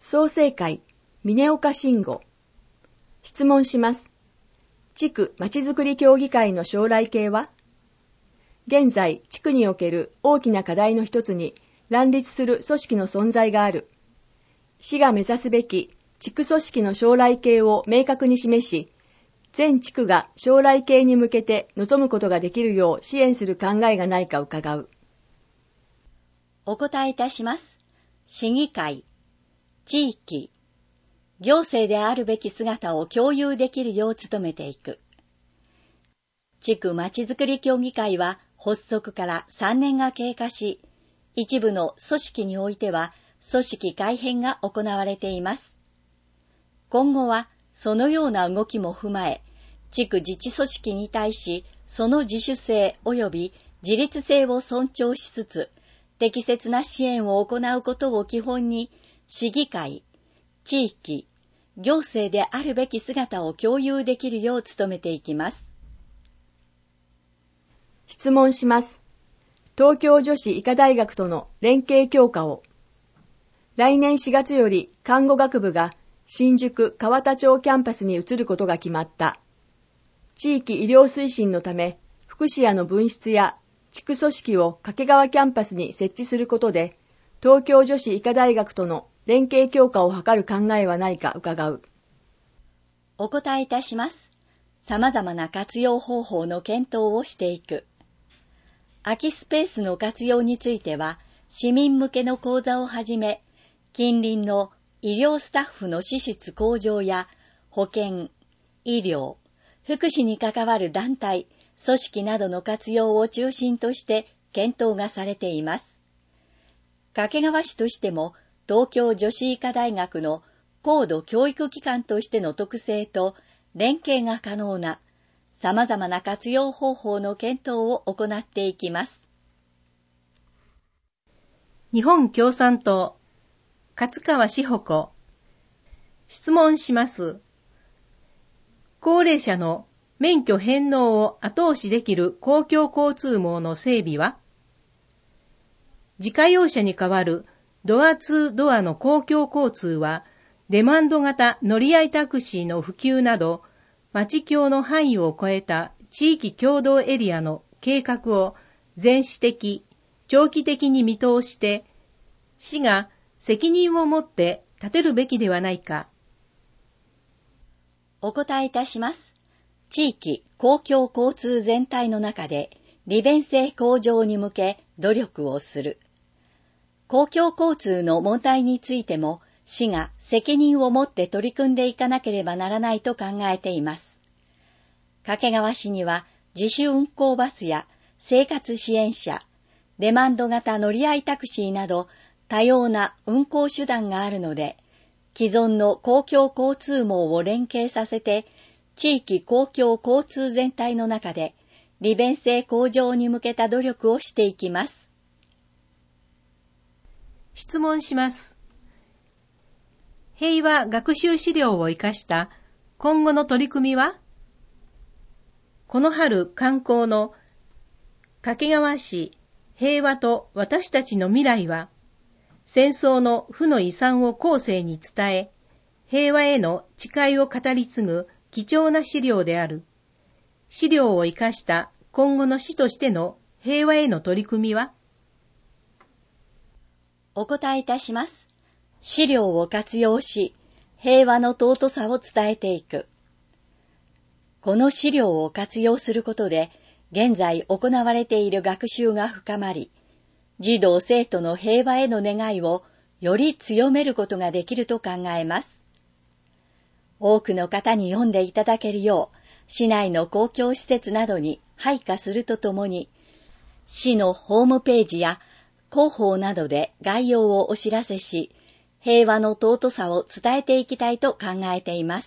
創成会、峰岡慎吾。質問します。地区まちづくり協議会の将来形は？現在、地区における大きな課題の一つに乱立する組織の存在がある。市が目指すべき地区組織の将来形を明確に示し、全地区が将来形に向けて臨むことができるよう支援する考えがないか伺う。 お答えいたします。市議会、地域、行政であるべき姿を共有できるよう努めていく。地区まちづくり協議会は発足から3年が経過し、一部の組織においては組織改編が行われています。今後はそのような動きも踏まえ、地区自治組織に対しその自主性及び自立性を尊重しつつ、適切な支援を行うことを基本に、市議会、地域、行政であるべき姿を共有できるよう努めていきます。 質問します。東京女子医科大学との連携強化を。来年4月より看護学部が新宿河田町キャンパスに移ることが決まった。地域医療推進のため、福祉屋の分室や地区組織を掛川キャンパスに設置することで、東京女子医科大学との連携強化を図る考えはないか伺う。 お答えいたします。様々な活用方法の検討をしていく。空きスペースの活用については、市民向けの講座をはじめ、近隣の医療スタッフの資質向上や保健、医療、福祉に関わる団体、組織などの活用を中心として検討がされています。掛川市としても東京女子医科大学の高度教育機関としての特性と連携が可能な様々な活用方法の検討を行っていきます。 日本共産党、勝川志保子。質問します。高齢者の免許返納を後押しできる公共交通網の整備は？自家用車に代わるドアツードアの公共交通は、デマンド型乗り合いタクシーの普及など、町境の範囲を超えた地域共同エリアの計画を全市的、長期的に見通して、市が責任を持って立てるべきではないか。 お答えいたします。地域公共交通全体の中で利便性向上に向け努力をする。公共交通の問題についても市が責任を持って取り組んでいかなければならないと考えています。掛川市には自主運行バスや生活支援車、デマンド型乗り合いタクシーなど多様な運行手段があるので、既存の公共交通網を連携させて、地域公共交通全体の中で利便性向上に向けた努力をしていきます。 質問します。平和学習資料を生かした今後の取り組みは？この春刊行の掛川市平和と私たちの未来は、戦争の負の遺産を後世に伝え、平和への誓いを語り継ぐ貴重な資料である。資料を生かした今後の市としての平和への取り組みは？ お答えいたします。資料を活用し、平和の尊さを伝えていく。この資料を活用することで、現在行われている学習が深まり、児童生徒の平和への願いをより強めることができると考えます。多くの方に読んでいただけるよう、市内の公共施設などに配下するとともに、市のホームページや広報などで概要をお知らせし、平和の尊さを伝えていきたいと考えています。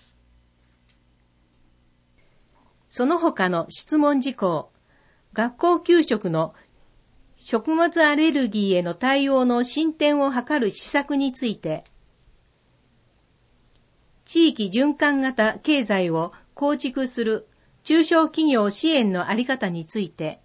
その他の質問事項、学校給食の食物アレルギーへの対応の進展を図る施策について、地域循環型経済を構築する中小企業支援のあり方について、